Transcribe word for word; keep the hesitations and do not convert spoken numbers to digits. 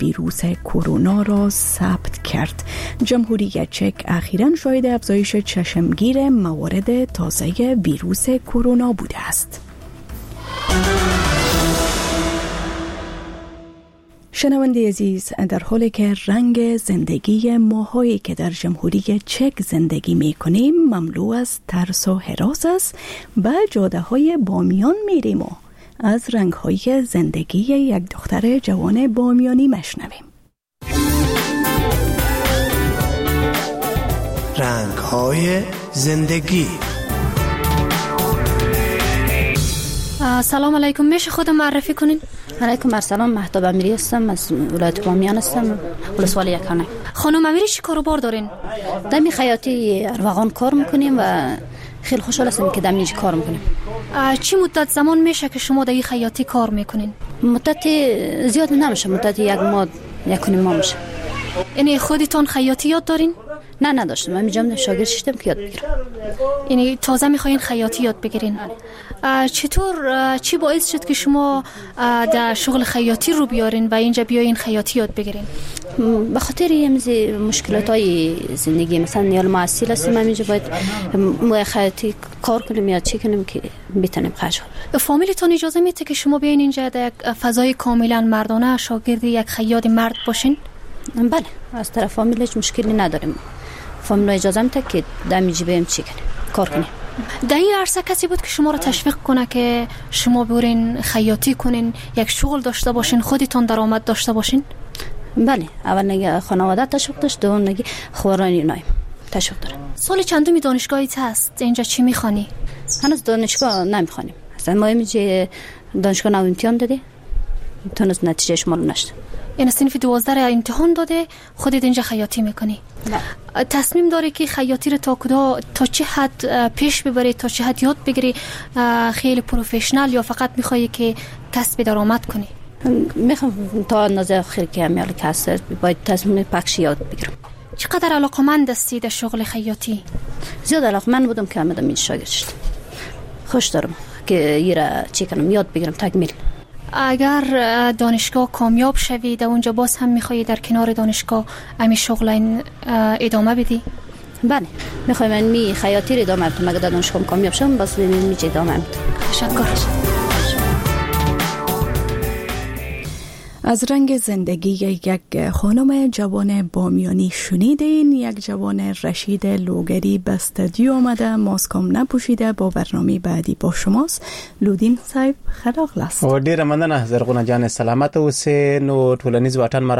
ویروس کرونا را ثبت کرد. جمهوری چک اخیراً شاهد افزایش چشمگیر موارد تازه ویروس کرونا بوده است. شنونده عزیز، در حالی که رنگ زندگی ماهایی که در جمهوری چک زندگی می کنیم مملو از ترس و هراس است، به جاده های بامیان می ریم و از رنگ های زندگی یک دختر جوان بامیانی مشنویم. رنگ های زندگی. سلام علیکم، میشه خودم معرفی کنین؟ علیکم السلام، مهتاب امیری هستم، از ولایت بامیان هستم، ولسوالی یکانه. خانم امیری چی کاروبار دارین؟ دمی خیاطی ارواغان کار میکنیم و خیلی خوشحال هستم که دمی کار میکنیم. چی مدت زمان میشه که شما در این خیاطی کار میکنین؟ مدت زیاد نمیشه، مدت یک ماه یک و نیم ماه میشه. یعنی خودتون خیاطی یاد دارین؟ نه نداشتم، من میجام شاگرد شدم که یاد بگیرم. یعنی تازه میخواین خیاطی یاد بگیرین؟ چطور چی باعث شد که شما در شغل خیاطی رو بیارین و اینجا بیاین خیاطی یاد بگیرین؟ به خاطر یه مشکلات های زندگی، مثلا نیال معسیل هستیم، همینجا باید ما خیاطی کار کنیم یا چی کنیم که بتونیم خرج کنیم. فامیلتون اجازه میده که شما بیاین اینجا در یک فضای کاملا مردانه شاگرد یک خیاط مرد باشین؟ بله، از طرف فامیل هیچ مشکلی نداریم. فامیل اجازه میده که دمیجی بیم چی کنیم، کار کنیم. در این عرصه کسی بود که شما رو تشویق کنه که شما برین خیاطی کنین، یک شغل داشته باشین، خودتون درآمد داشته باشین؟ بله، اول نگه خانواده تشویق داشت، دوم نگه خوارانی نایم تشویق داره. سال چندمی دانشگاهیت هست؟ اینجا چی میخوانی؟ هنوز دانشگاه نمیخوانیم. اصلا ما اینجا دانشگاه نو امتحان داده، تونس نتیجهش معلوم نشد. این صنف دوازده را امتحان داده، خودت اینجا خیاطی میکنی؟ نه. تصمیم داری که خیاطی رو تا کدا تا چه حد پیش ببری، تا چه حد یاد بگیری، خیلی پروفشنال، یا فقط میخوایی که کسب درآمد کنی؟ میخوام تا اندازه خیلی که امیال کسب باید تصمیم پخش یاد بگیرم. چقدر علاقمند هستی در شغل خیاطی؟ زیاد علاقمند بودم که آمدم این شاگرد شدم. خوش دارم که یه چی کنم، یاد بگیرم تکمیل. اگر دانشگاه کامیاب شوی در اونجا باز هم میخوایی در کنار دانشگاه امی شغل این ادامه بدی؟ بله، میخوایم من می خیاطی رو ادامه بدم. اگر دانشگاه کامیاب شم باز میچه ادامه بدم. تشکر. از رنگ زندگی یک خانم جوان بامیانی شنیدین. یک جوان رشید لوگری به استودیو آمده، ماسکم نپوشیده، با برنامه بعدی با شماست. لودین صاحب خلاق است. و ډیره مننه زرغونه جان، سلامت اوسه. نو ټولنیز واټن